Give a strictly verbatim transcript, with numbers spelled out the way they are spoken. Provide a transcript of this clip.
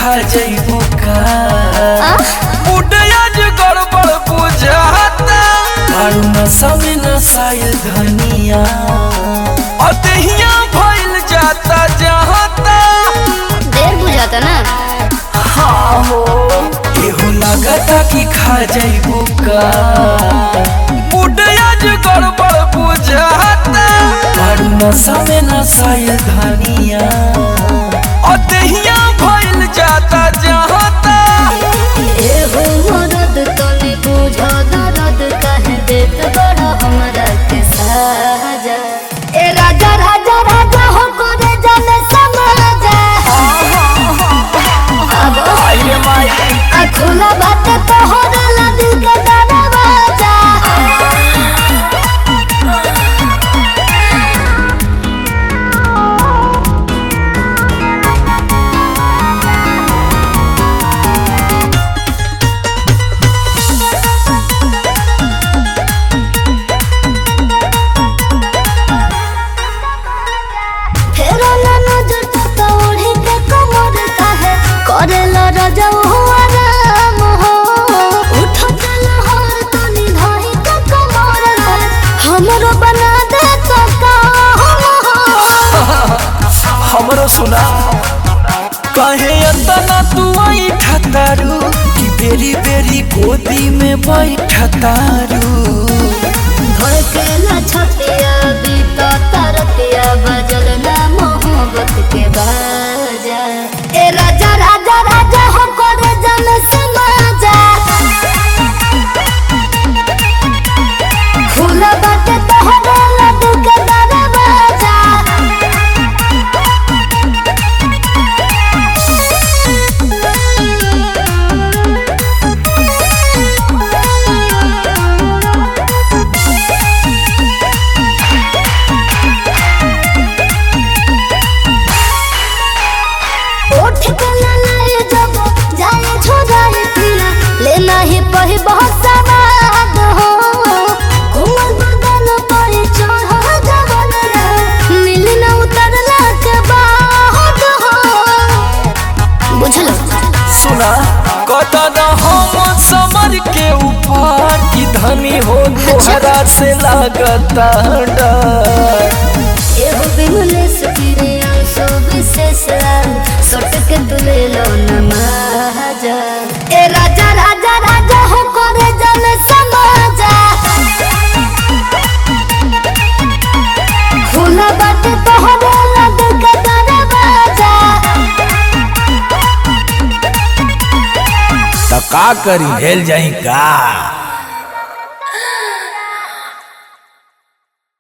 खा जइबू का बुढ़िया जो गड़बड़ बुझाता मारू नशा में नसाइल धनिया अतहिया भइल जाता जहाता देर बुझाता ना। हाँ हो एहो लागता कि खा जइबू का बुढ़िया जो गड़बड़ बुझाता मारू नशा में नसाइल धनिया अतहिया भइल जाता जहाता एहो मदद तनी बुझा दर्द काहे देत बड़ा हमरा के साजा। ए राजा राजा राजा हो करे जाने समाजा अब आइए माई आ खुला बात तो हो रला दिल के दरवाजा। फेरो ना नजर तो ओढ़े के कमर काहे करेला राजा हुआ राम हो उठो चल हर तनी धाई के कमर हमरो बना दे तो काम हमरो सुना कहे अंतना तू आई ठतारू कि बेरी बेरी गोदी में बैठतारू धड़केला छतिया बीता तरतिया बजल ना मोहब्बत के बाजा। ए राजा राजा राजा हो करे जन समाजा खुला बाटे तोहरा लड्डू के दरवाजा। ओठ के लाए जब जाए छोड़ाए पिया लेना ही पही बहुत सवाद हो कोमल बदन पर चढ़ जवन मिल न उतरला के बाद हो बुझलो। सुना कतना हम समर के ऊपर की धनी हो तोहरा से लागता डर एहो बिमलेश फिरे आंसू विशेष सट के तुले लो नमाजा। ए राजा राजा राजा हो करे जन समाजा खुला बाटे तोहरा लड्डू के दरवाजा। तो का करी हेल जाई का।